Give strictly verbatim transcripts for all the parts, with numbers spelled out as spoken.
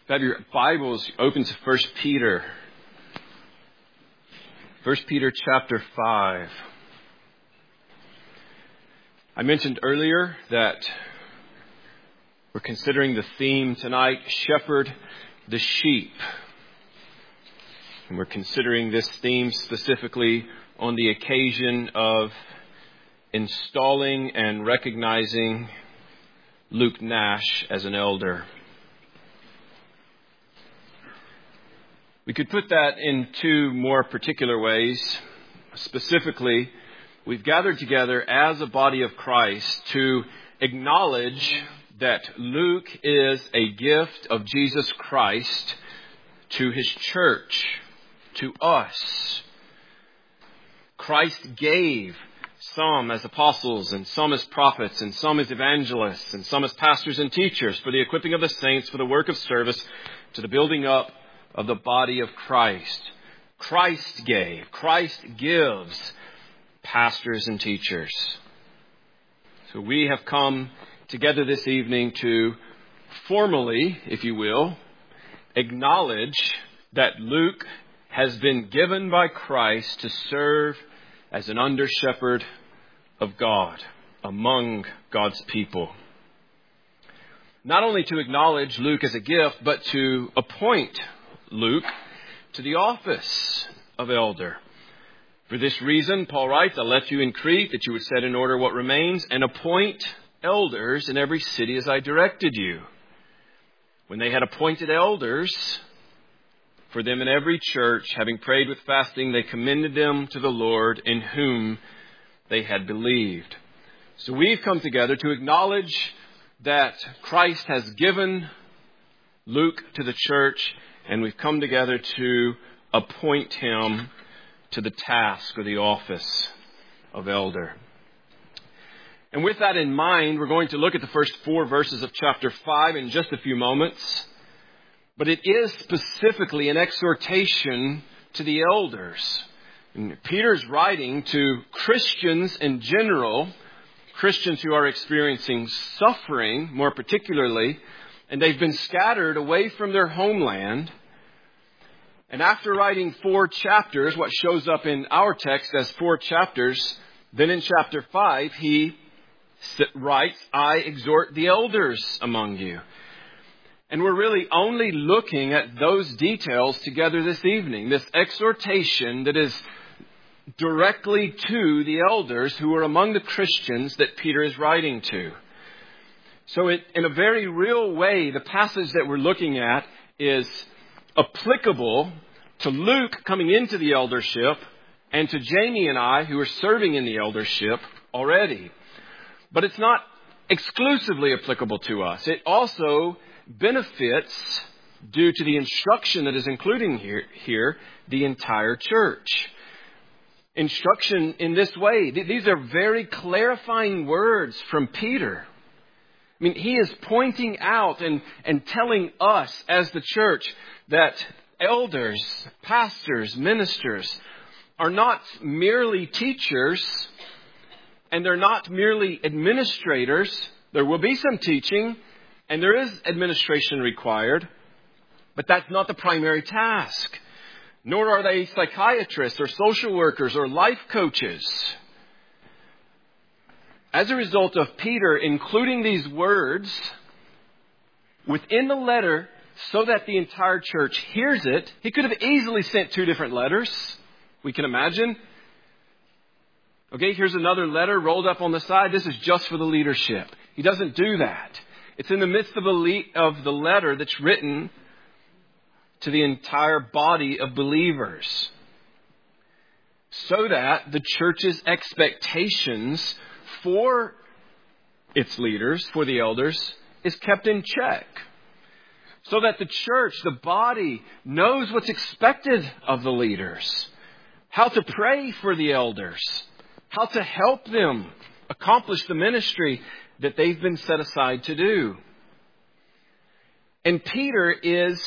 Have your Bibles open to First Peter. First Peter chapter five. I mentioned earlier that we're considering the theme tonight, Shepherd the Sheep. And we're considering this theme specifically on the occasion of installing and recognizing Luke Nash as an elder. We could put that in two more particular ways. Specifically, we've gathered together as a body of Christ to acknowledge that Luke is a gift of Jesus Christ to his church, to us. Christ gave some as apostles and some as prophets and some as evangelists and some as pastors and teachers for the equipping of the saints, for the work of service, to the building up of the body of Christ. Christ gave, Christ gives pastors and teachers. So we have come together this evening to formally, if you will, acknowledge that Luke has been given by Christ to serve as an under-shepherd of God among God's people. Not only to acknowledge Luke as a gift, but to appoint Luke to the office of elder. For this reason, Paul writes, I left you in Crete that you would set in order what remains and appoint elders in every city as I directed you. When they had appointed elders for them in every church, having prayed with fasting, they commended them to the Lord in whom they had believed. So we've come together to acknowledge that Christ has given Luke to the church, and we've come together to appoint him to the task or the office of elder. And with that in mind, we're going to look at the first four verses of chapter five in just a few moments. But it is specifically an exhortation to the elders. And Peter's writing to Christians in general, Christians who are experiencing suffering more particularly, and they've been scattered away from their homeland. And after writing four chapters, what shows up in our text as four chapters, then in chapter five, he writes, I exhort the elders among you. And we're really only looking at those details together this evening. This exhortation that is directly to the elders who are among the Christians that Peter is writing to. So it, in a very real way, the passage that we're looking at is applicable to Luke coming into the eldership and to Jamie and I who are serving in the eldership already. But it's not exclusively applicable to us. It also benefits, due to the instruction that is including here, here the entire church. Instruction in this way. These are very clarifying words from Peter. I mean, he is pointing out and, and telling us as the church that elders, pastors, ministers are not merely teachers and they're not merely administrators. There will be some teaching and there is administration required, but that's not the primary task. Nor are they psychiatrists or social workers or life coaches. As a result of Peter including these words within the letter so that the entire church hears it, he could have easily sent two different letters. We can imagine. Okay, here's another letter rolled up on the side. This is just for the leadership. He doesn't do that. It's in the midst of the letter that's written to the entire body of believers, so that the church's expectations for its leaders, for the elders, is kept in check. So that the church, the body, knows what's expected of the leaders. How to pray for the elders. How to help them accomplish the ministry that they've been set aside to do. And Peter is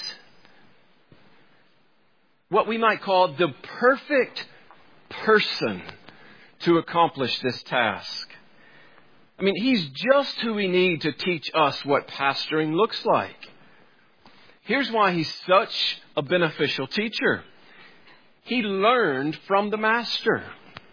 what we might call the perfect person to accomplish this task. I mean, he's just who we need to teach us what pastoring looks like. Here's why he's such a beneficial teacher. He learned from the master.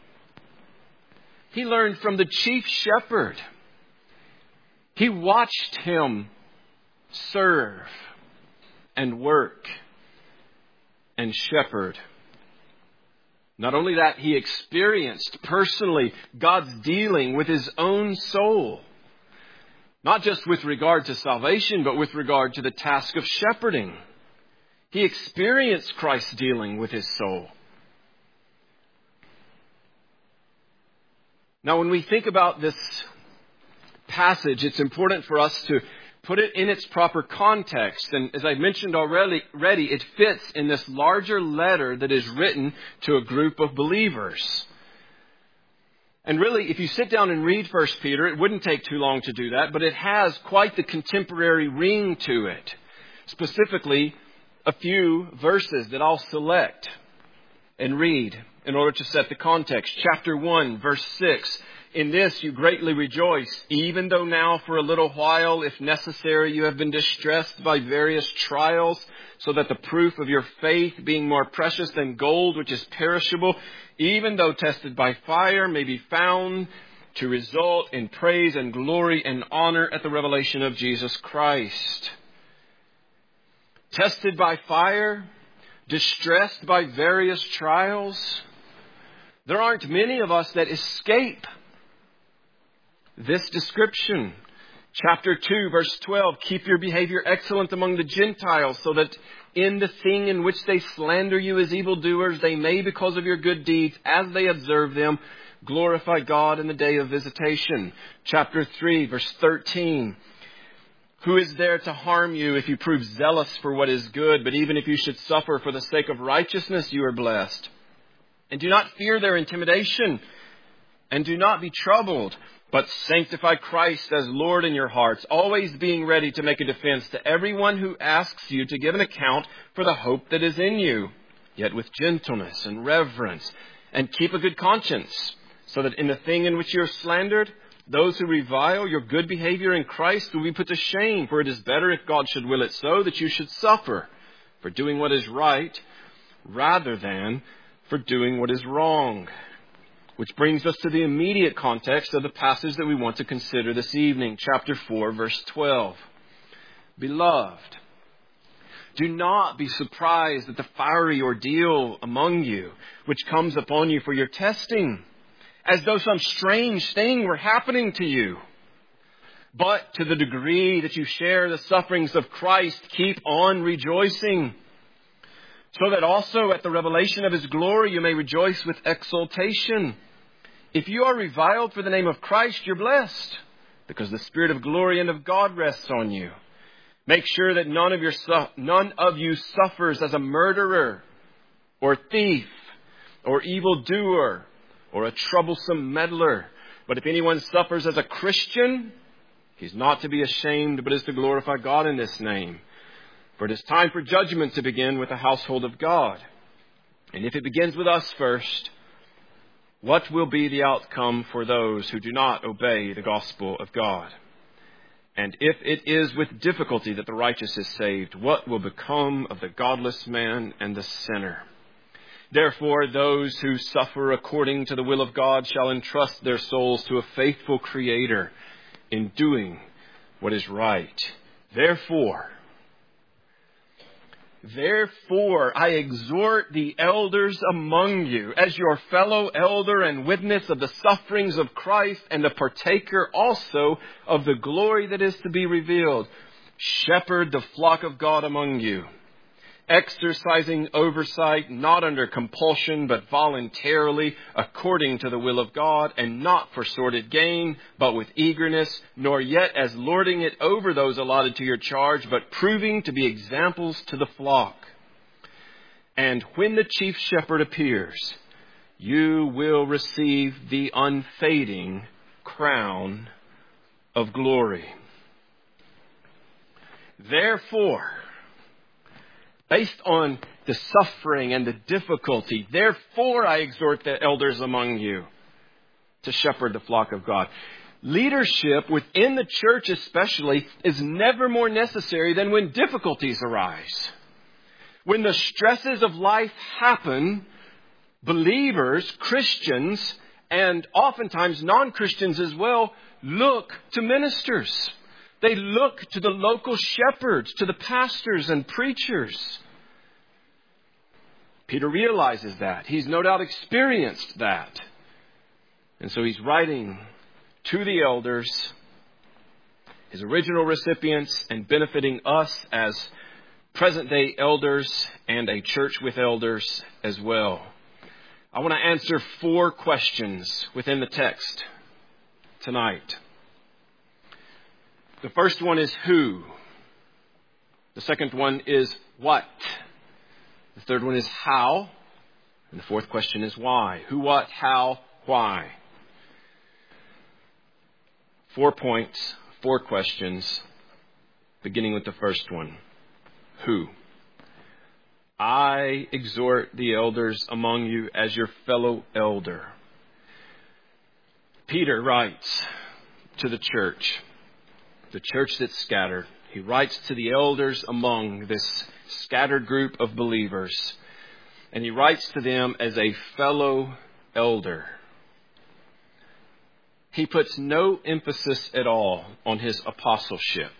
He learned from the chief shepherd. He watched him serve and work and shepherd. Not only that, he experienced personally God's dealing with his own soul. Not just with regard to salvation, but with regard to the task of shepherding. He experienced Christ's dealing with his soul. Now, when we think about this passage, it's important for us to put it in its proper context. And as I mentioned already, already, it fits in this larger letter that is written to a group of believers. And really, if you sit down and read First Peter, it wouldn't take too long to do that, but it has quite the contemporary ring to it. Specifically, a few verses that I'll select and read in order to set the context. Chapter one, verse six. In this you greatly rejoice, even though now for a little while, if necessary, you have been distressed by various trials, so that the proof of your faith, being more precious than gold, which is perishable, even though tested by fire, may be found to result in praise and glory and honor at the revelation of Jesus Christ. Tested by fire, distressed by various trials. There aren't many of us that escape this description. Chapter two, verse twelve, keep your behavior excellent among the Gentiles, so that in the thing in which they slander you as evildoers, they may, because of your good deeds, as they observe them, glorify God in the day of visitation. Chapter three, verse thirteen, who is there to harm you if you prove zealous for what is good? But even if you should suffer for the sake of righteousness, you are blessed. And do not fear their intimidation, and do not be troubled, but sanctify Christ as Lord in your hearts, always being ready to make a defense to everyone who asks you to give an account for the hope that is in you, yet with gentleness and reverence, and keep a good conscience, so that in the thing in which you are slandered, those who revile your good behavior in Christ will be put to shame. For it is better, if God should will it so, that you should suffer for doing what is right, rather than for doing what is wrong. Which brings us to the immediate context of the passage that we want to consider this evening. Chapter four, verse twelve. Beloved, do not be surprised at the fiery ordeal among you, which comes upon you for your testing, as though some strange thing were happening to you. But to the degree that you share the sufferings of Christ, keep on rejoicing, so that also at the revelation of his glory you may rejoice with exultation. If you are reviled for the name of Christ, you're blessed, because the Spirit of glory and of God rests on you. Make sure that none of your su- none of you suffers as a murderer, or thief, or evildoer, or a troublesome meddler. But if anyone suffers as a Christian, he's not to be ashamed, but is to glorify God in this name. For it is time for judgment to begin with the household of God. And if it begins with us first, what will be the outcome for those who do not obey the gospel of God? And if it is with difficulty that the righteous is saved, what will become of the godless man and the sinner? Therefore, those who suffer according to the will of God shall entrust their souls to a faithful Creator in doing what is right. Therefore, Therefore, I exhort the elders among you, as your fellow elder and witness of the sufferings of Christ, and a partaker also of the glory that is to be revealed. Shepherd the flock of God among you, exercising oversight, not under compulsion, but voluntarily, according to the will of God, and not for sordid gain, but with eagerness, nor yet as lording it over those allotted to your charge, but proving to be examples to the flock. And when the chief shepherd appears, you will receive the unfading crown of glory. Therefore, based on the suffering and the difficulty, therefore I exhort the elders among you to shepherd the flock of God. leadership within the church especially is never more necessary than when difficulties arise. When the stresses of life happen, believers, Christians, and oftentimes non-Christians as well, look to ministers. They look to the local shepherds, to the pastors and preachers. Peter realizes that. He's no doubt experienced that. And so he's writing to the elders, his original recipients, and benefiting us as present-day elders and a church with elders as well. I want to answer four questions within the text tonight. The first one is who. The second one is what. The third one is how. And the fourth question is why. Who, what, how, why. Four points, four questions, beginning with the first one. Who? I exhort the elders among you as your fellow elder. Peter writes to the church, the church that's scattered. He writes to the elders among this scattered group of believers. And he writes to them as a fellow elder. He puts no emphasis at all on his apostleship.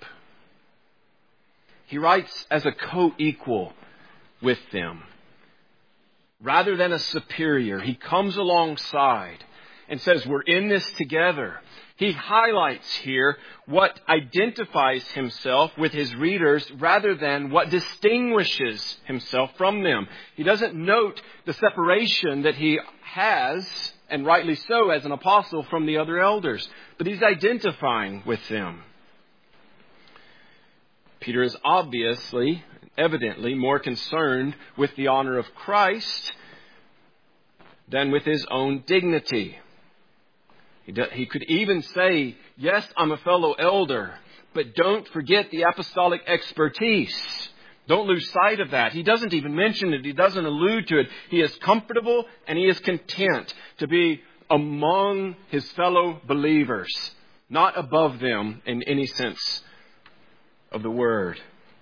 He writes as a co-equal with them. Rather than a superior, he comes alongside and says, we're in this together. He highlights here what identifies himself with his readers rather than what distinguishes himself from them. He doesn't note the separation that he has, and rightly so, as an apostle from the other elders, but he's identifying with them. Peter is obviously, evidently, more concerned with the honor of Christ than with his own dignity. He, do, he could even say, yes, I'm a fellow elder, but don't forget the apostolic expertise. Don't lose sight of that. He doesn't even mention it. He doesn't allude to it. He is comfortable and he is content to be among his fellow believers, not above them in any sense of the word.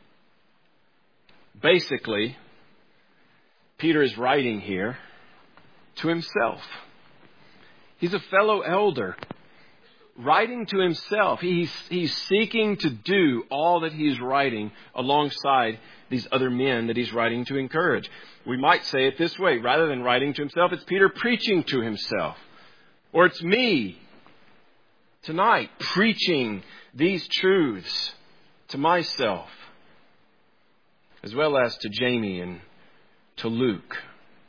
Basically, Peter is writing here to himself. He's a fellow elder, writing to himself. He's, he's seeking to do all that he's writing alongside these other men that he's writing to encourage. We might say it this way. Rather than writing to himself, it's Peter preaching to himself. Or it's me tonight preaching these truths to myself, as well as to Jamie and to Luke.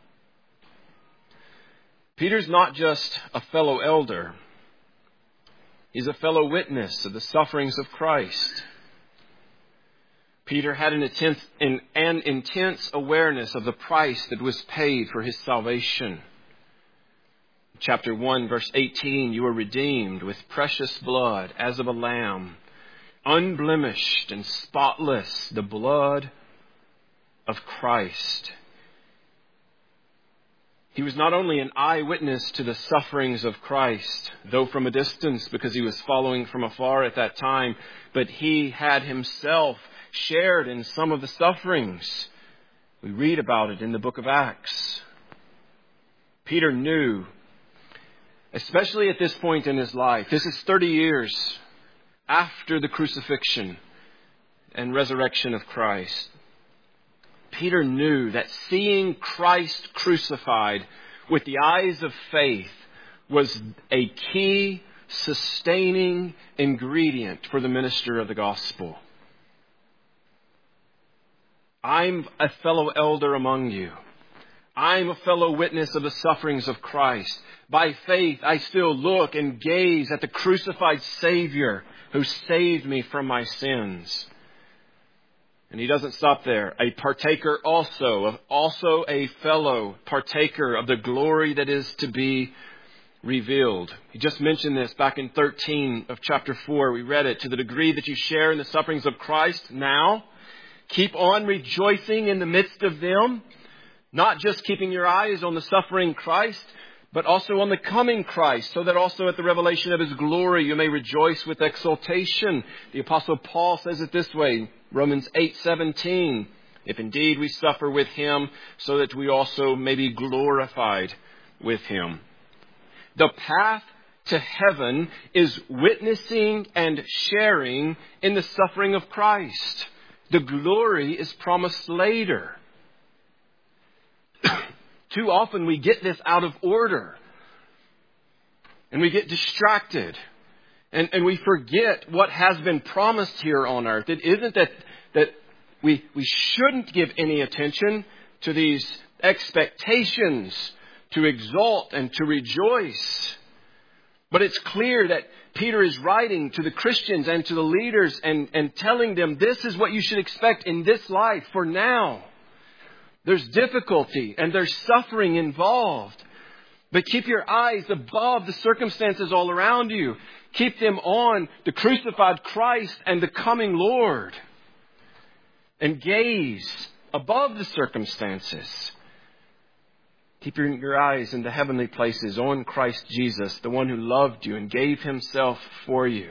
Peter's not just a fellow elder. He's a fellow witness of the sufferings of Christ. Peter had an intense, an, an intense awareness of the price that was paid for his salvation. Chapter one, verse eighteen, you were redeemed with precious blood as of a lamb, unblemished and spotless, the blood of Christ. He was not only an eyewitness to the sufferings of Christ, though from a distance because he was following from afar at that time, but he had himself shared in some of the sufferings. We read about it in the book of Acts. Peter knew, especially at this point in his life, this is thirty years after the crucifixion and resurrection of Christ. Peter knew that seeing Christ crucified with the eyes of faith was a key sustaining ingredient for the minister of the gospel. I'm a fellow elder among you. I'm a fellow witness of the sufferings of Christ. By faith, I still look and gaze at the crucified Savior who saved me from my sins. And he doesn't stop there. A partaker also, also a fellow partaker of the glory that is to be revealed. He just mentioned this back in thirteen of chapter four. We read it. To the degree that you share in the sufferings of Christ now, keep on rejoicing in the midst of them. Not just keeping your eyes on the suffering Christ, but also on the coming Christ, so that also at the revelation of His glory you may rejoice with exultation. The Apostle Paul says it this way, Romans eight seventeen, if indeed we suffer with Him, so that we also may be glorified with Him. The path to heaven is witnessing and sharing in the suffering of Christ. The glory is promised later. Too often we get this out of order. And we get distracted. And, and we forget what has been promised here on earth. It isn't that, that we, we shouldn't give any attention to these expectations to exalt and to rejoice. But it's clear that Peter is writing to the Christians and to the leaders and, and telling them this is what you should expect in this life for now. There's difficulty and there's suffering involved. But keep your eyes above the circumstances all around you. Keep them on the crucified Christ and the coming Lord. And gaze above the circumstances. Keep your, your eyes in the heavenly places on Christ Jesus, the one who loved you and gave Himself for you.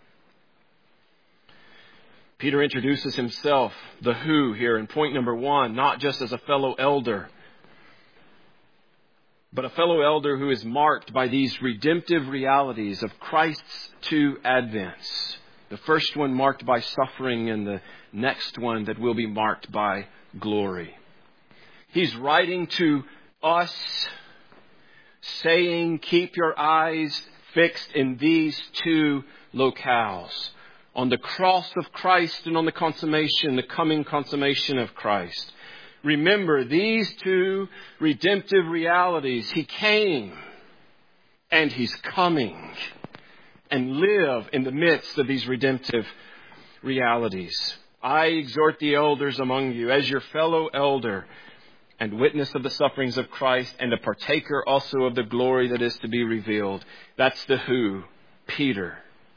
Peter introduces himself, the who, here in point number one, not just as a fellow elder, but a fellow elder who is marked by these redemptive realities of Christ's two advents. The first one marked by suffering and the next one that will be marked by glory. He's writing to us, saying, keep your eyes fixed in these two locales. On the cross of Christ and on the consummation, the coming consummation of Christ. Remember these two redemptive realities. He came and He's coming. And live in the midst of these redemptive realities. I exhort the elders among you as your fellow elder and witness of the sufferings of Christ and a partaker also of the glory that is to be revealed. That's the who, Peter.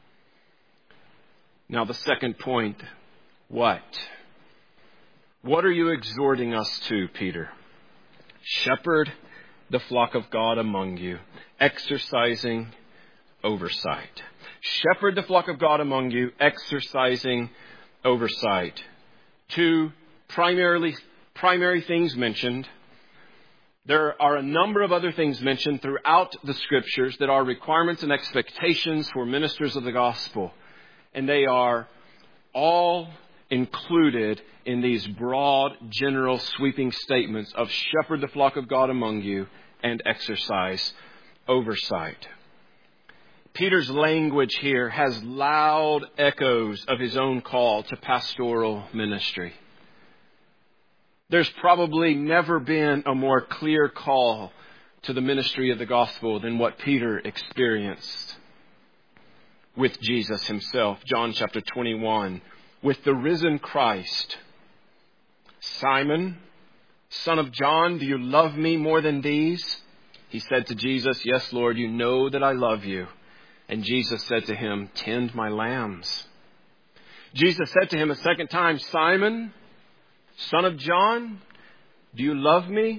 Now the second point, what? What are you exhorting us to, Peter? Shepherd the flock of God among you, exercising oversight. Shepherd the flock of God among you, exercising oversight. Two primarily, primary things mentioned. There are a number of other things mentioned throughout the Scriptures that are requirements and expectations for ministers of the gospel. And they are all included in these broad, general, sweeping statements of shepherd the flock of God among you and exercise oversight. Peter's language here has loud echoes of his own call to pastoral ministry. There's probably never been a more clear call to the ministry of the gospel than what Peter experienced with Jesus Himself. John chapter twenty-one. With the risen Christ. Simon, son of John, do you love me more than these? He said to Jesus, yes, Lord, you know that I love you. And Jesus said to him, tend my lambs. Jesus said to him a second time, Simon, son of John, do you love me?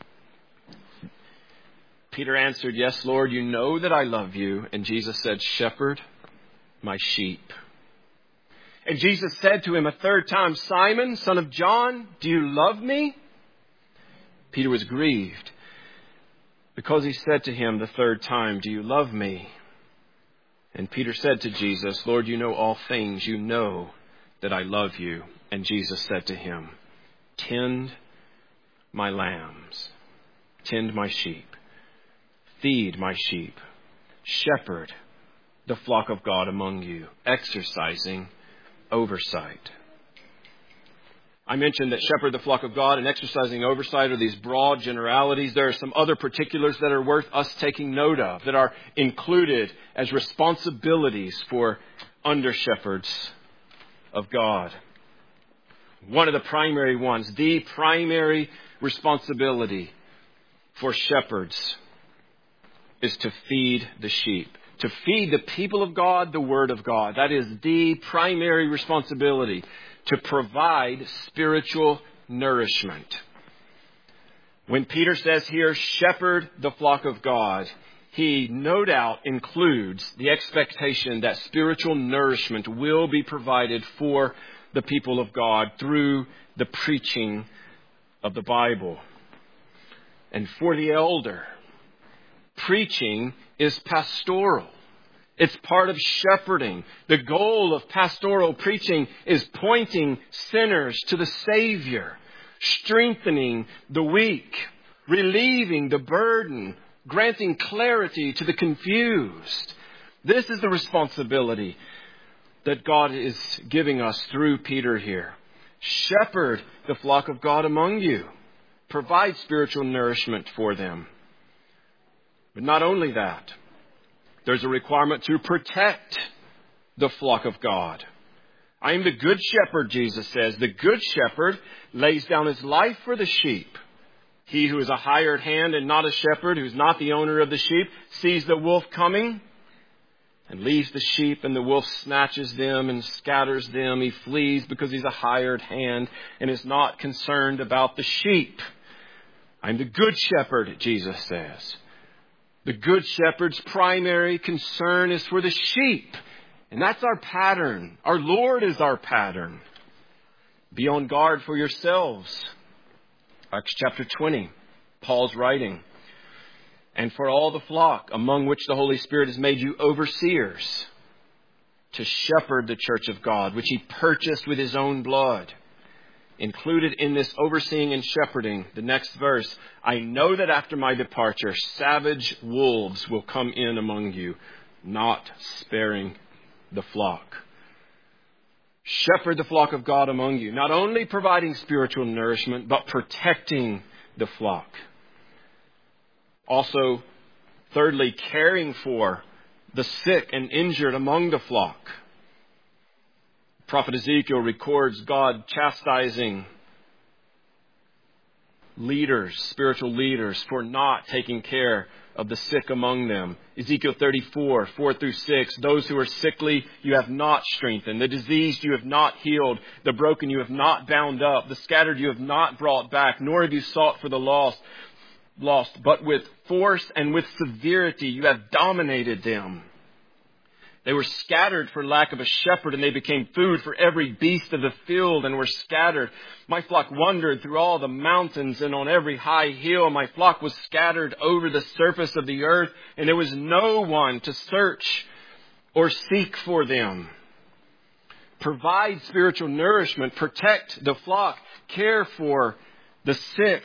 Peter answered, yes, Lord, you know that I love you. And Jesus said, shepherd my sheep. And Jesus said to him a third time, Simon, son of John, do you love me? Peter was grieved because he said to him the third time, do you love me? And Peter said to Jesus, Lord, you know all things. You know that I love you. And Jesus said to him, tend my lambs, tend my sheep, feed my sheep, shepherd the flock of God among you, exercising oversight. I mentioned that shepherd the flock of God and exercising oversight are these broad generalities. There are some other particulars that are worth us taking note of that are included as responsibilities for under-shepherds of God. One of the primary ones, the primary responsibility for shepherds is to feed the sheep. To feed the people of God the Word of God. That is the primary responsibility. To provide spiritual nourishment. When Peter says here, shepherd the flock of God, he no doubt includes the expectation that spiritual nourishment will be provided for the people of God through the preaching of the Bible. And for the elder, preaching is pastoral. It's part of shepherding. The goal of pastoral preaching is pointing sinners to the Savior, strengthening the weak, relieving the burden, granting clarity to the confused. This is the responsibility that God is giving us through Peter here. Shepherd the flock of God among you. Provide spiritual nourishment for them. But not only that, there's a requirement to protect the flock of God. I am the good shepherd, Jesus says. The good shepherd lays down his life for the sheep. He who is a hired hand and not a shepherd, who's not the owner of the sheep, sees the wolf coming and leaves the sheep, and the wolf snatches them and scatters them. He flees because he's a hired hand and is not concerned about the sheep. I'm the good shepherd, Jesus says. The good shepherd's primary concern is for the sheep. And that's our pattern. Our Lord is our pattern. Be on guard for yourselves. Acts chapter twenty, Paul's writing. And for all the flock among which the Holy Spirit has made you overseers to shepherd the church of God, which he purchased with his own blood. Included in this overseeing and shepherding, the next verse, I know that after my departure, savage wolves will come in among you, not sparing the flock. Shepherd the flock of God among you, not only providing spiritual nourishment, but protecting the flock. Also, thirdly, caring for the sick and injured among the flock. Prophet Ezekiel records God chastising leaders, spiritual leaders, for not taking care of the sick among them. Ezekiel thirty-four, four through six, those who are sickly you have not strengthened, the diseased you have not healed, the broken you have not bound up, the scattered you have not brought back, nor have you sought for the lost, lost, but with force and with severity you have dominated them. They were scattered for lack of a shepherd, and they became food for every beast of the field and were scattered. My flock wandered through all the mountains and on every high hill. My flock was scattered over the surface of the earth, and there was no one to search or seek for them. Provide spiritual nourishment, protect the flock, care for the sick,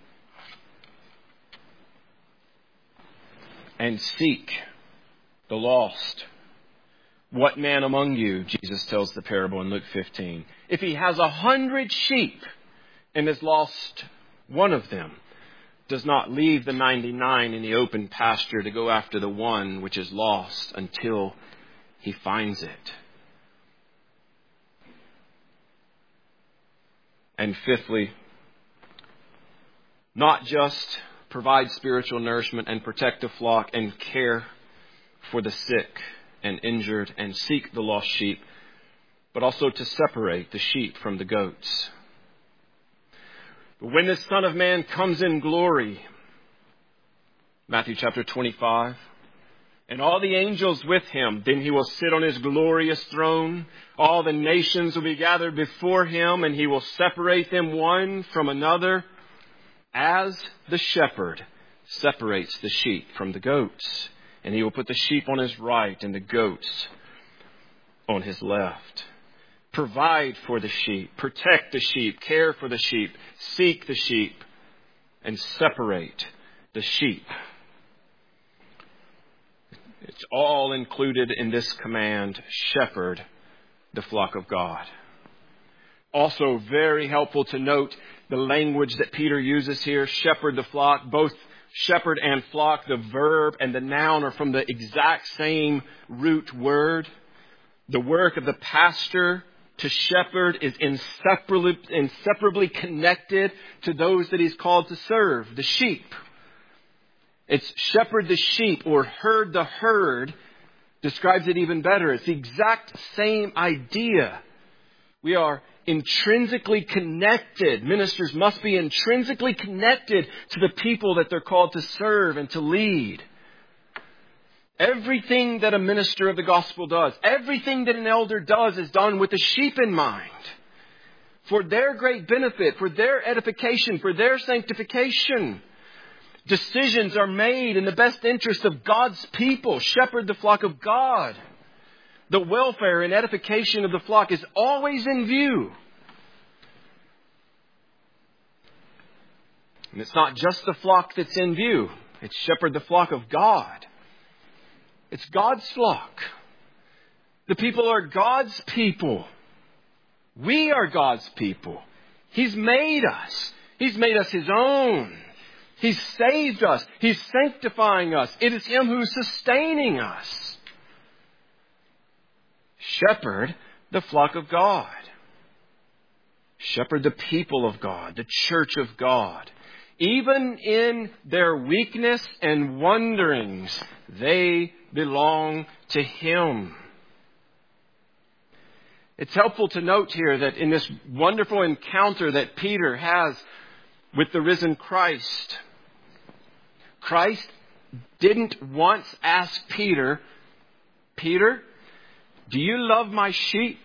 and seek the lost. What man among you, Jesus tells the parable in Luke fifteen, if he has a hundred sheep and has lost one of them, does not leave the ninety-nine in the open pasture to go after the one which is lost until he finds it? And fifthly, not just provide spiritual nourishment and protect the flock and care for the sick and injured and seek the lost sheep, but also to separate the sheep from the goats. But when the Son of Man comes in glory, Matthew chapter twenty-five, and all the angels with him, then he will sit on his glorious throne. All the nations will be gathered before him, and he will separate them one from another, as the shepherd separates the sheep from the goats. And he will put the sheep on his right and the goats on his left. Provide for the sheep, protect the sheep, care for the sheep, seek the sheep, and separate the sheep. It's all included in this command, shepherd the flock of God. Also very helpful to note the language that Peter uses here, shepherd the flock. Both shepherd and flock, the verb and the noun are from the exact same root word. The work of the pastor to shepherd is inseparably, inseparably connected to those that he's called to serve, the sheep. It's shepherd the sheep or herd the herd describes it even better. It's the exact same idea. We are intrinsically connected. Ministers must be intrinsically connected to the people that they're called to serve and to lead. Everything that a minister of the gospel does, everything that an elder does is done with the sheep in mind. For their great benefit, for their edification, for their sanctification. Decisions are made in the best interest of God's people. Shepherd the flock of God. The welfare and edification of the flock is always in view. And it's not just the flock that's in view. It's shepherd the flock of God. It's God's flock. The people are God's people. We are God's people. He's made us. He's made us His own. He's saved us. He's sanctifying us. It is Him who's sustaining us. Shepherd the flock of God. Shepherd the people of God, the church of God. Even in their weakness and wanderings, they belong to Him. It's helpful to note here that in this wonderful encounter that Peter has with the risen Christ, Christ didn't once ask Peter, Peter, do you love my sheep?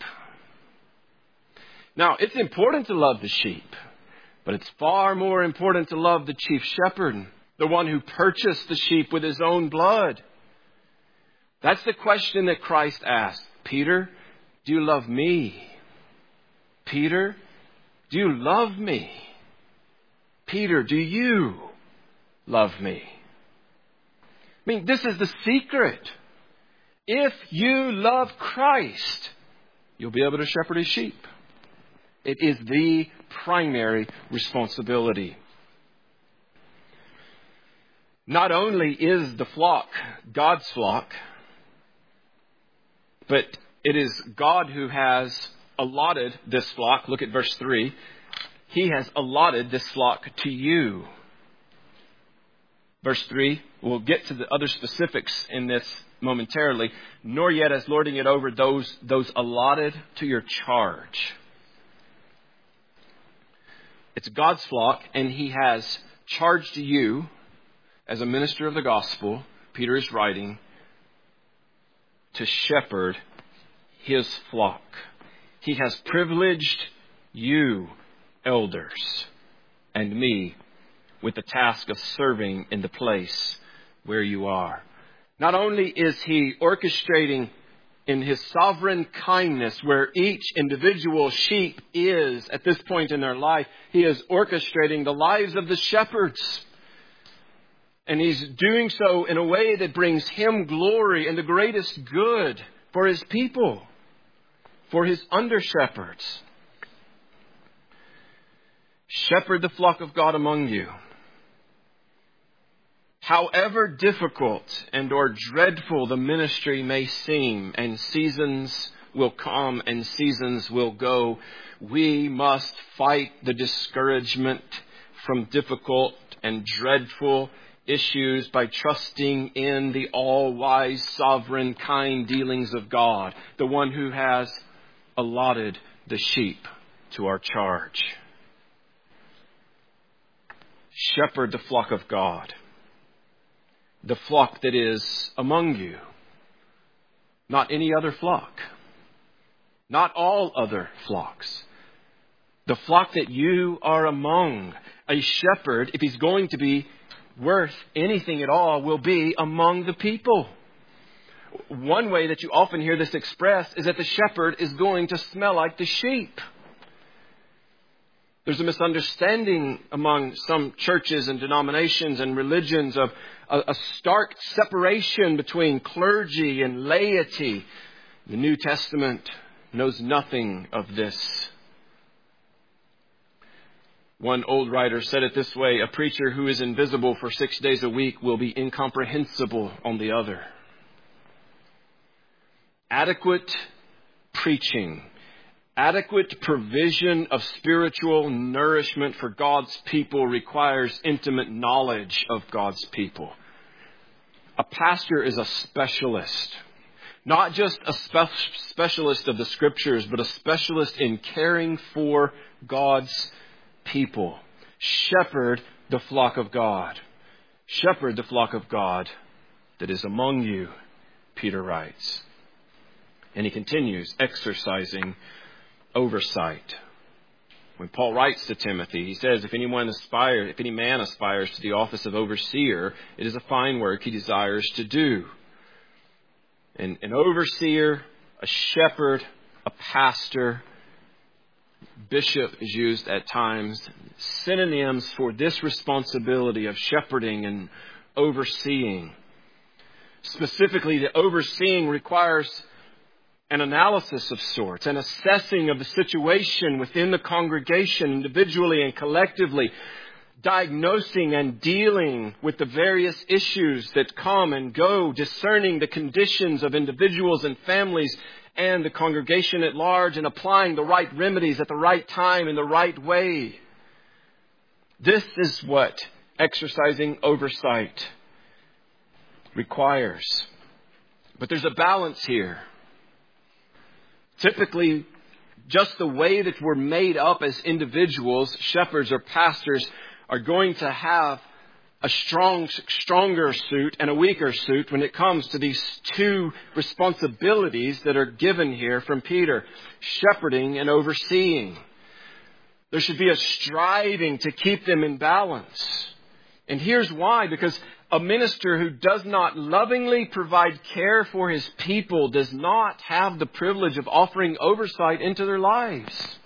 Now, it's important to love the sheep, but it's far more important to love the chief shepherd, the one who purchased the sheep with His own blood. That's the question that Christ asked. Peter, do you love me? Peter, do you love me? Peter, do you love me? I mean, this is the secret. If you love Christ, you'll be able to shepherd His sheep. It is the primary responsibility. Not only is the flock God's flock, but it is God who has allotted this flock. Look at verse three. He has allotted this flock to you. Verse three, we'll get to the other specifics in this momentarily. Nor yet as lording it over those, those allotted to your charge. It's God's flock, and He has charged you as a minister of the gospel, Peter is writing, to shepherd His flock. He has privileged you, elders, and me with the task of serving in the place where you are. Not only is He orchestrating in His sovereign kindness where each individual sheep is at this point in their life, He is orchestrating the lives of the shepherds. And He's doing so in a way that brings Him glory and the greatest good for His people, for His under-shepherds. Shepherd the flock of God among you. However difficult and or dreadful the ministry may seem, and seasons will come and seasons will go, we must fight the discouragement from difficult and dreadful issues by trusting in the all-wise, sovereign, kind dealings of God, the one who has allotted the sheep to our charge. Shepherd the flock of God. The flock that is among you. Not any other flock. Not all other flocks. The flock that you are among. A shepherd, if he's going to be worth anything at all, will be among the people. One way that you often hear this expressed is that the shepherd is going to smell like the sheep. There's a misunderstanding among some churches and denominations and religions of a, a stark separation between clergy and laity. The New Testament knows nothing of this. One old writer said it this way: a preacher who is invisible for six days a week will be incomprehensible on the other. Adequate preaching, adequate provision of spiritual nourishment for God's people requires intimate knowledge of God's people. A pastor is a specialist. Not just a spe- specialist of the Scriptures, but a specialist in caring for God's people. Shepherd the flock of God. Shepherd the flock of God that is among you, Peter writes. And he continues, exercising oversight. When Paul writes to Timothy, he says, if anyone aspires, if any man aspires to the office of overseer, it is a fine work he desires to do. And an overseer, a shepherd, a pastor, bishop is used at times, synonyms for this responsibility of shepherding and overseeing. Specifically, the overseeing requires an analysis of sorts, an assessing of the situation within the congregation individually and collectively, diagnosing and dealing with the various issues that come and go, discerning the conditions of individuals and families and the congregation at large, and applying the right remedies at the right time in the right way. This is what exercising oversight requires. But there's a balance here. Typically, just the way that we're made up as individuals, shepherds or pastors, are going to have a strong, stronger suit and a weaker suit when it comes to these two responsibilities that are given here from Peter, shepherding and overseeing. There should be a striving to keep them in balance. And here's why, because a minister who does not lovingly provide care for his people does not have the privilege of offering oversight into their lives.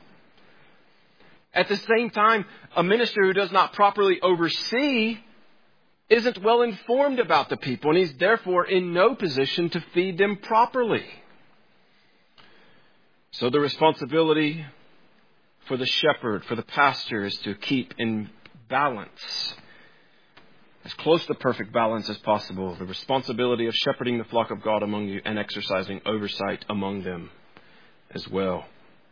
At the same time, a minister who does not properly oversee isn't well informed about the people, and he's therefore in no position to feed them properly. So the responsibility for the shepherd, for the pastor, is to keep in balance, as close to perfect balance as possible, the responsibility of shepherding the flock of God among you and exercising oversight among them as well.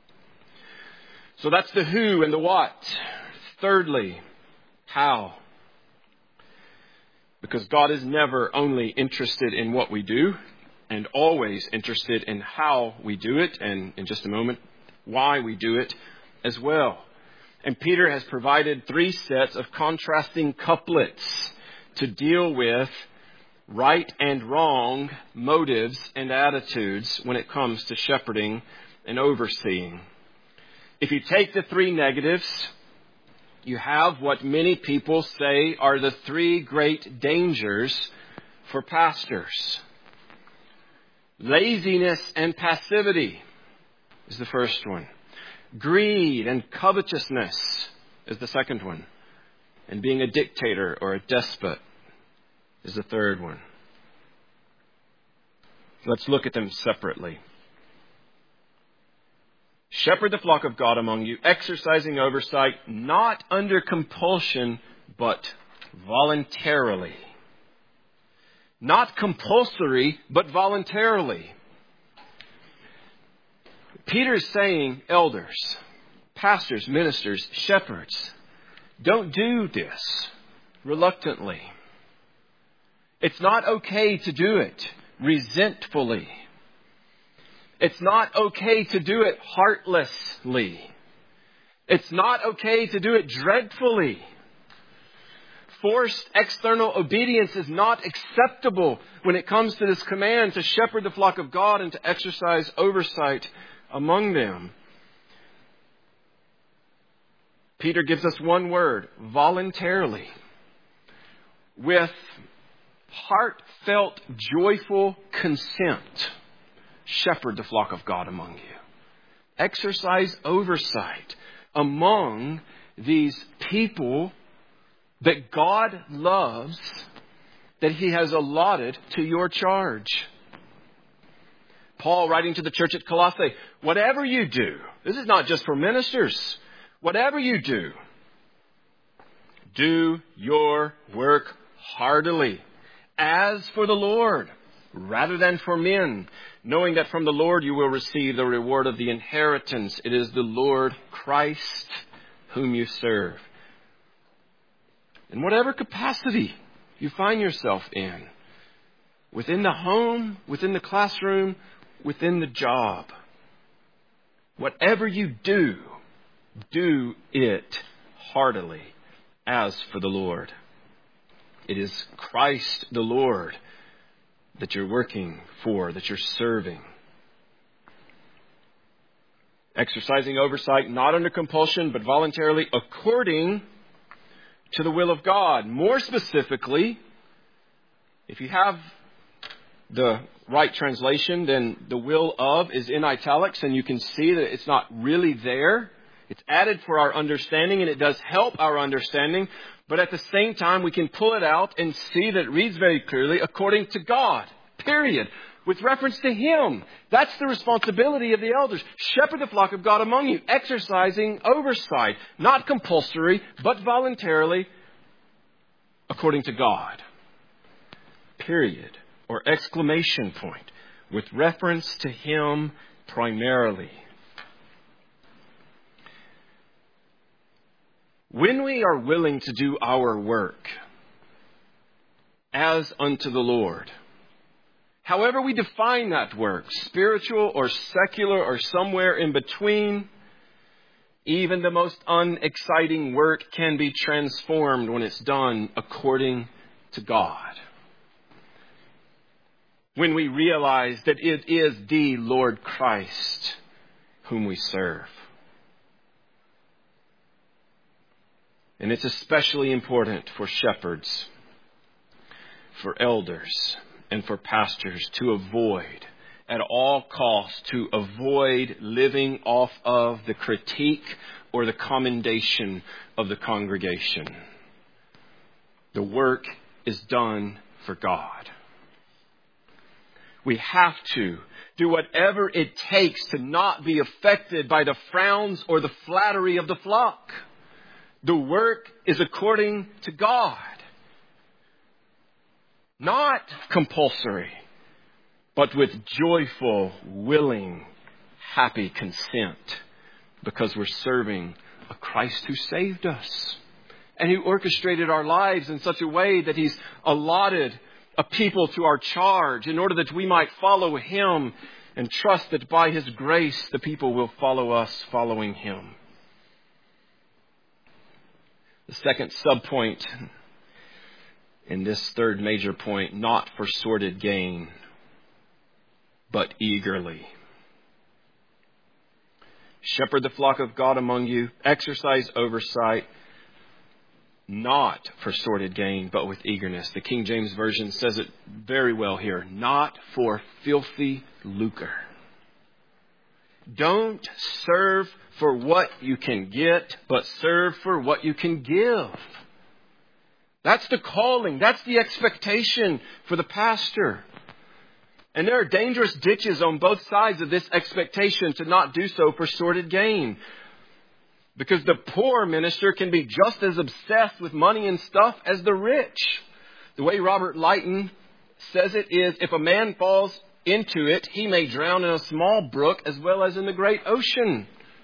So that's the who and the what. Thirdly, how. Because God is never only interested in what we do, and always interested in how we do it, and in just a moment, why we do it as well. And Peter has provided three sets of contrasting couplets to deal with right and wrong motives and attitudes when it comes to shepherding and overseeing. If you take the three negatives, you have what many people say are the three great dangers for pastors. Laziness and passivity is the first one. Greed and covetousness is the second one. And being a dictator or a despot is the third one. Let's look at them separately. Shepherd the flock of God among you, exercising oversight, not under compulsion, but voluntarily. Not compulsory, but voluntarily. Peter is saying, elders, pastors, ministers, shepherds, don't do this reluctantly. It's not okay to do it resentfully. It's not okay to do it heartlessly. It's not okay to do it dreadfully. Forced external obedience is not acceptable when it comes to this command to shepherd the flock of God and to exercise oversight among them. Peter gives us one word, voluntarily. With heartfelt, joyful consent, shepherd the flock of God among you. Exercise oversight among these people that God loves, that He has allotted to your charge. Paul, writing to the church at Colossae, whatever you do, this is not just for ministers, whatever you do, do your work heartily, as for the Lord, rather than for men, knowing that from the Lord you will receive the reward of the inheritance. It is the Lord Christ whom you serve. In whatever capacity you find yourself in, within the home, within the classroom, within the job. Whatever you do, do it heartily as for the Lord. It is Christ the Lord that you're working for, that you're serving. Exercising oversight, not under compulsion, but voluntarily, according to the will of God. More specifically, if you have the right translation, then the will of is in italics, and you can see that it's not really there. It's added for our understanding, and it does help our understanding. But at the same time, we can pull it out and see that it reads very clearly, according to God, period. With reference to Him. That's the responsibility of the elders. Shepherd the flock of God among you, exercising oversight, not compulsory, but voluntarily, according to God. Period. Or exclamation point. With reference to Him primarily. When we are willing to do our work as unto the Lord, however we define that work, spiritual or secular or somewhere in between, even the most unexciting work can be transformed when it's done according to God. When we realize that it is the Lord Christ whom we serve. And it's especially important for shepherds, for elders, and for pastors to avoid, at all costs, to avoid living off of the critique or the commendation of the congregation. The work is done for God. We have to do whatever it takes to not be affected by the frowns or the flattery of the flock. The work is according to God. Not compulsory, but with joyful, willing, happy consent, because we're serving a Christ who saved us and who orchestrated our lives in such a way that He's allotted a people to our charge in order that we might follow Him and trust that by His grace the people will follow us following Him. The second subpoint in this third major point, not for sordid gain, but eagerly. Shepherd the flock of God among you, exercise oversight, not for sordid gain, but with eagerness. The King James Version says it very well here, not for filthy lucre. Don't serve for what you can get, but serve for what you can give. That's the calling. That's the expectation for the pastor. And there are dangerous ditches on both sides of this expectation to not do so for sordid gain. Because the poor minister can be just as obsessed with money and stuff as the rich. The way Robert Lighton says it is, if a man falls into it, he may drown in a small brook as well as in the great ocean.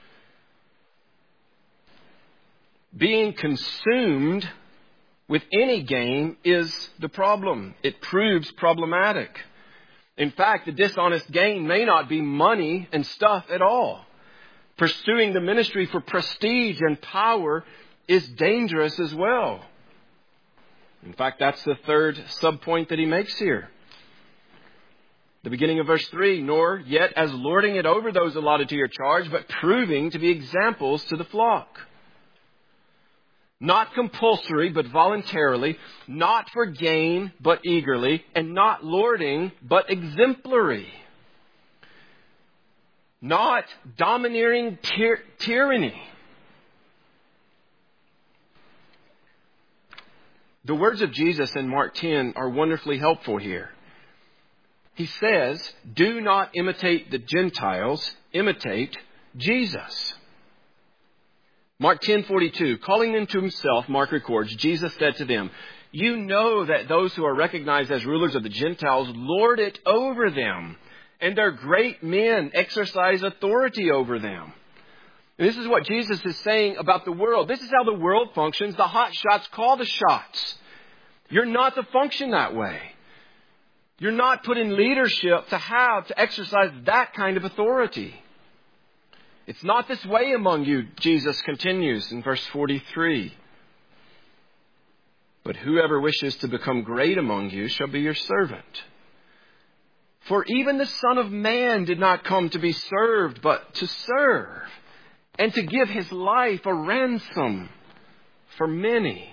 Being consumed with any gain is the problem. It proves problematic. In fact, the dishonest gain may not be money and stuff at all. Pursuing the ministry for prestige and power is dangerous as well. In fact, that's the third subpoint that he makes here. The beginning of verse three, nor yet as lording it over those allotted to your charge, but proving to be examples to the flock. Not compulsory, but voluntarily. Not for gain, but eagerly. And not lording, but exemplary. Not domineering tyr- tyranny. The words of Jesus in Mark ten are wonderfully helpful here. He says, do not imitate the Gentiles, imitate Jesus. Mark ten forty-two, calling them to himself, Mark records, Jesus said to them, you know that those who are recognized as rulers of the Gentiles lord it over them, and their great men exercise authority over them. And this is what Jesus is saying about the world. This is how the world functions. The hot shots call the shots. You're not to function that way. You're not put in leadership to have, to exercise that kind of authority. It's not this way among you, Jesus continues in verse forty-three. But whoever wishes to become great among you shall be your servant. For even the Son of Man did not come to be served, but to serve, and to give his life a ransom for many.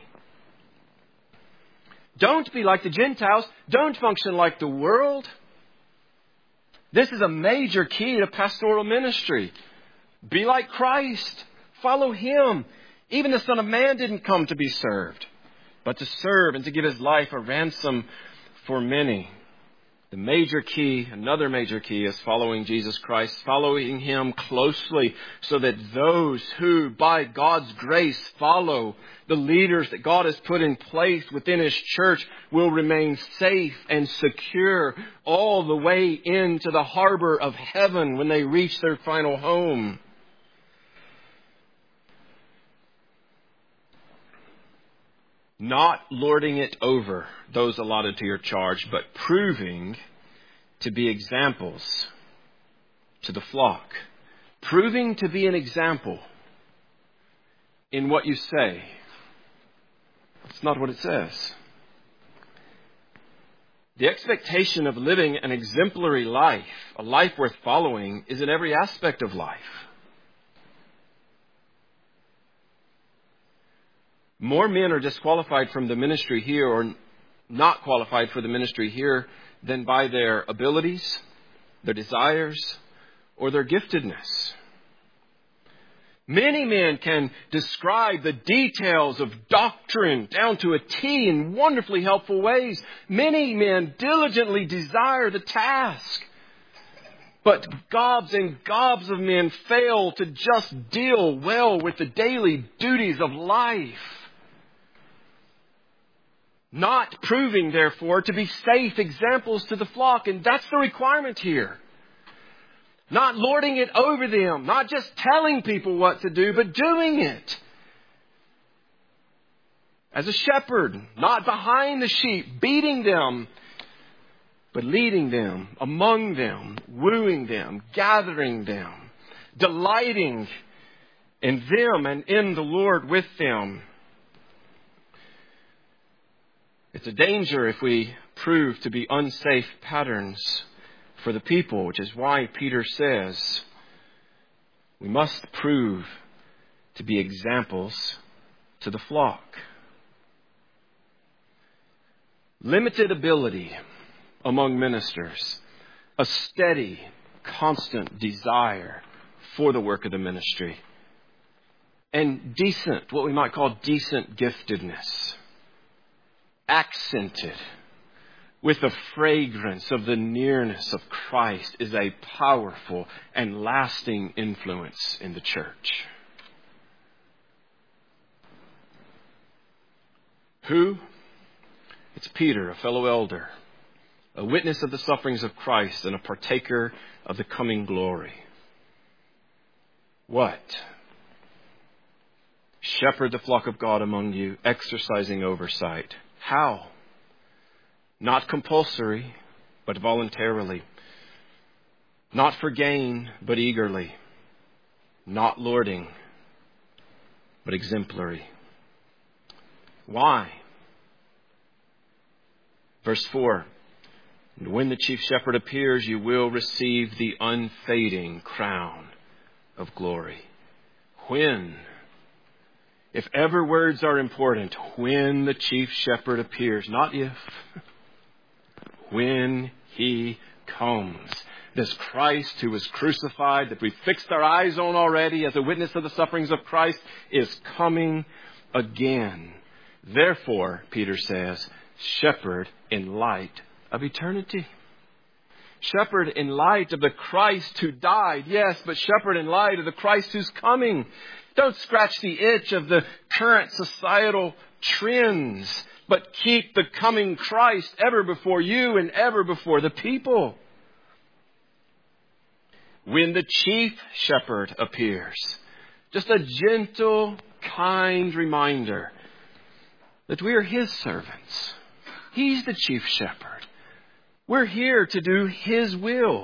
Don't be like the Gentiles. Don't function like the world. This is a major key to pastoral ministry. Be like Christ. Follow Him. Even the Son of Man didn't come to be served, but to serve and to give His life a ransom for many. The major key, another major key, is following Jesus Christ, following Him closely so that those who, by God's grace, follow the leaders that God has put in place within His church will remain safe and secure all the way into the harbor of heaven when they reach their final home. Not lording it over those allotted to your charge, but proving to be examples to the flock. Proving to be an example in what you say. That's not what it says. The expectation of living an exemplary life, a life worth following, is in every aspect of life. More men are disqualified from the ministry here or not qualified for the ministry here than by their abilities, their desires, or their giftedness. Many men can describe the details of doctrine down to a T in wonderfully helpful ways. Many men diligently desire the task. But gobs and gobs of men fail to just deal well with the daily duties of life. Not proving, therefore, to be safe examples to the flock. And that's the requirement here. Not lording it over them. Not just telling people what to do, but doing it. As a shepherd, not behind the sheep, beating them, but leading them, among them, wooing them, gathering them, delighting in them and in the Lord with them. It's a danger if we prove to be unsafe patterns for the people, which is why Peter says we must prove to be examples to the flock. Limited ability among ministers, a steady, constant desire for the work of the ministry, and decent, what we might call decent giftedness, accented with the fragrance of the nearness of Christ, is a powerful and lasting influence in the church. Who? It's Peter, a fellow elder, a witness of the sufferings of Christ and a partaker of the coming glory. What? Shepherd the flock of God among you, exercising oversight. How? Not compulsory, but voluntarily. Not for gain, but eagerly. Not lording, but exemplary. Why? Verse four. And when the chief shepherd appears, you will receive the unfading crown of glory. When? If ever words are important, when the chief shepherd appears, not if, when He comes. This Christ who was crucified, that we've fixed our eyes on already as a witness of the sufferings of Christ, is coming again. Therefore, Peter says, shepherd in light of eternity. Shepherd in light of the Christ who died, yes, but shepherd in light of the Christ who's coming. Don't scratch the itch of the current societal trends, but keep the coming Christ ever before you and ever before the people. When the chief shepherd appears, just a gentle, kind reminder that we are His servants. He's the chief shepherd. We're here to do His will.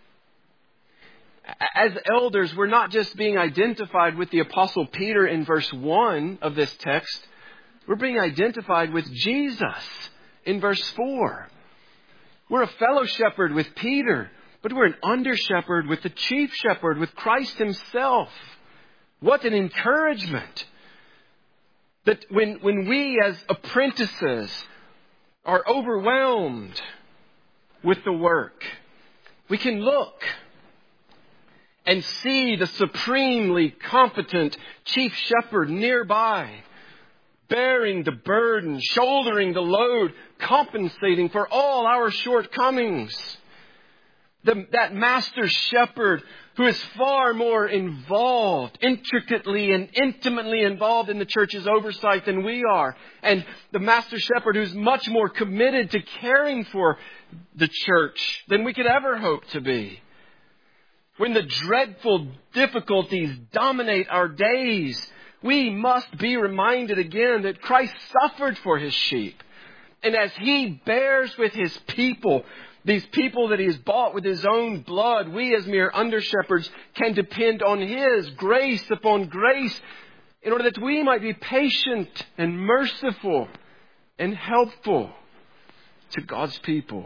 As elders, we're not just being identified with the Apostle Peter in verse one of this text. We're being identified with Jesus in verse four. We're a fellow shepherd with Peter, but we're an under shepherd with the chief shepherd, with Christ Himself. What an encouragement! That when, when we as apprentices are overwhelmed with the work, we can look and see the supremely competent chief shepherd nearby, bearing the burden, shouldering the load, compensating for all our shortcomings. The, that master shepherd who is far more involved, intricately and intimately involved in the church's oversight than we are. And the master shepherd who's much more committed to caring for the church than we could ever hope to be. When the dreadful difficulties dominate our days, we must be reminded again that Christ suffered for His sheep. And as He bears with His people, these people that He has bought with His own blood, we as mere under-shepherds can depend on His grace upon grace in order that we might be patient and merciful and helpful to God's people.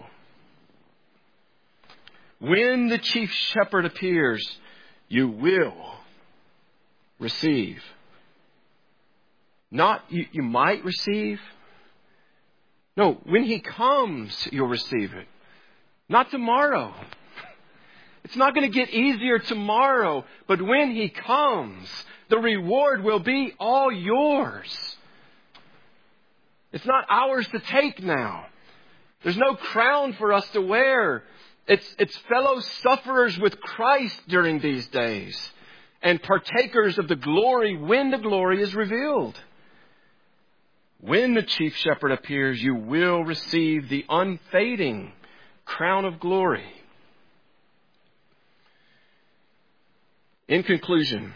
When the chief shepherd appears, you will receive. Not you, you might receive. No, when He comes, you'll receive it. Not tomorrow. It's not going to get easier tomorrow, but when He comes, the reward will be all yours. It's not ours to take now. There's no crown for us to wear. It's, it's fellow sufferers with Christ during these days and partakers of the glory when the glory is revealed. When the chief shepherd appears, you will receive the unfading crown of glory. In conclusion,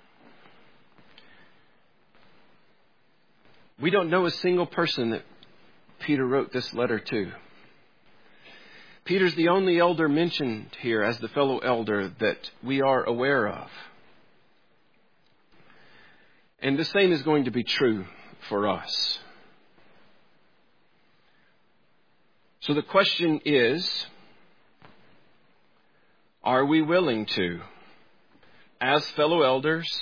we don't know a single person that Peter wrote this letter to. Peter's the only elder mentioned here as the fellow elder that we are aware of. And the same is going to be true for us. So the question is, are we willing to, as fellow elders,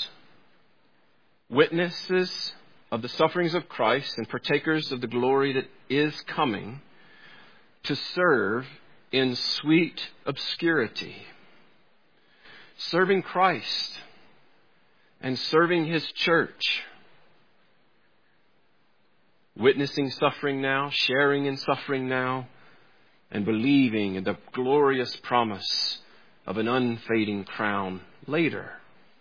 witnesses of the sufferings of Christ and partakers of the glory that is coming, to serve in sweet obscurity, serving Christ and serving His church, witnessing suffering now, sharing in suffering now, and believing in the glorious promise of an unfading crown later.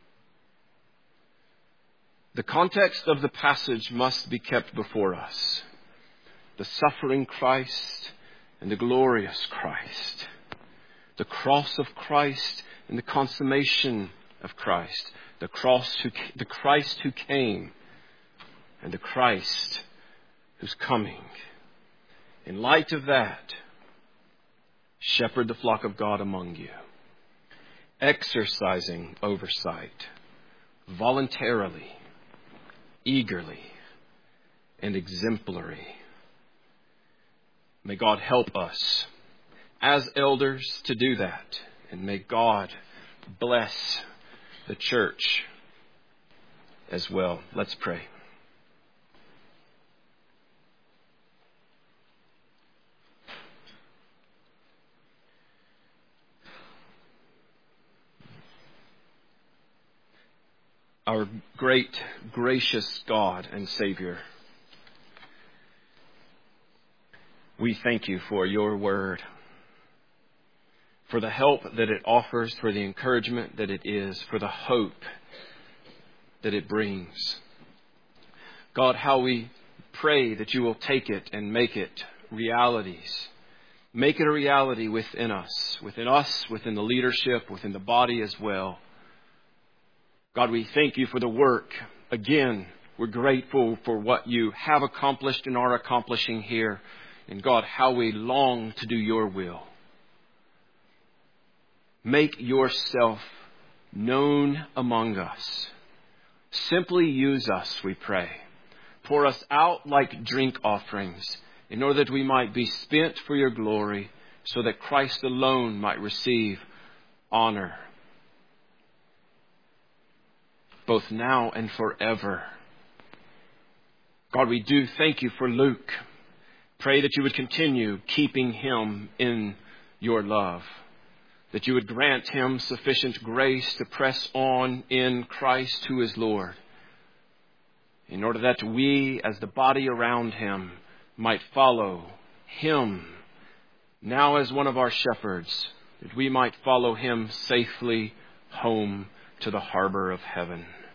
The context of the passage must be kept before us. The suffering Christ and the glorious Christ. The cross of Christ and the consummation of Christ. The cross who, the Christ who came and the Christ who's coming. In light of that, shepherd the flock of God among you, exercising oversight, voluntarily, eagerly, and exemplary. May God help us as elders to do that. And may God bless the church as well. Let's pray. Our great, gracious God and Savior, we thank You for Your word, for the help that it offers, for the encouragement that it is, for the hope that it brings. God, how we pray that You will take it and make it realities. Make it a reality within us, within us, within the leadership, within the body as well. God, we thank You for the work. Again, we're grateful for what You have accomplished and are accomplishing here. And God, how we long to do your will. Make yourself known among us. Simply use us, we pray. Pour us out like drink offerings, in order that we might be spent for your glory, so that Christ alone might receive honor, both now and forever. God, we do thank you for Luke. Pray that you would continue keeping him in your love, that you would grant him sufficient grace to press on in Christ who is Lord, in order that we, as the body around him, might follow him now as one of our shepherds, that we might follow him safely home to the harbor of heaven.